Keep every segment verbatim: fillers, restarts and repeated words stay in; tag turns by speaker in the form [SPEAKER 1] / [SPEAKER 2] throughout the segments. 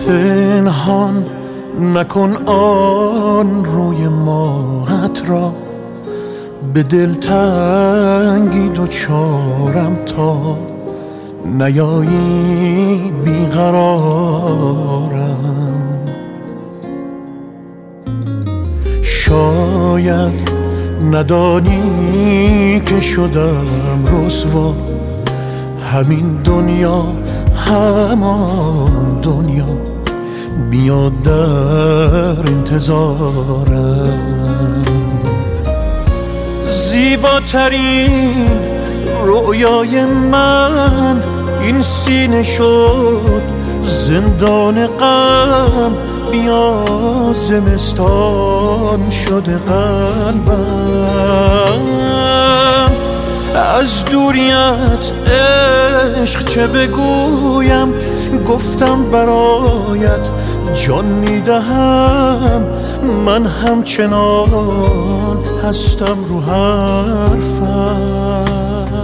[SPEAKER 1] پنهان نکن آن روی ماهت را، به دلتنگی دوچارم تا نیایی بیقرارم. شاید ندانی که شدم رسوا، همین دنیا همان دنیا بیاد در انتظارم. زیباترین رویای من این سینه شد زندان غم، بیا زمستان شده قلبم. از دوریت عشق چه بگویم، گفتم برایت جان میدهم، من همچنان هستم رو حرفم.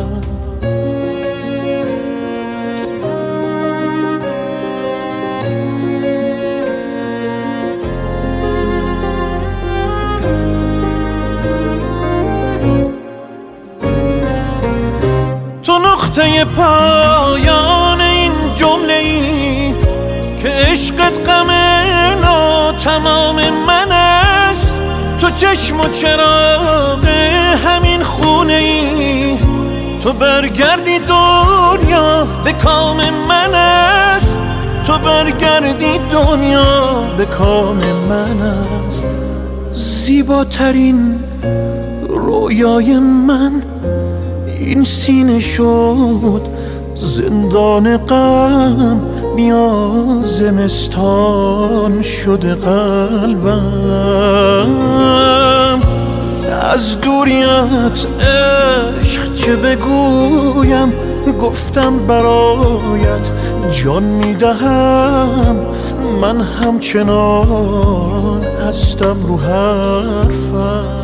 [SPEAKER 1] تو نقطه پایان این جمله ای که عشقت غم ناتمام من است. تو چشم و چراغ همین خونه ای، تو برگردی دنیا به کام من است. تو برگردی دنیا به کام من است. زیباترین رویای من این سینه شد زندان غم، بیا زمستان شده قلبم. از دوریت عشق چه بگویم، گفتم برایت جان میدهم، من همچنان هستم رو حرفم.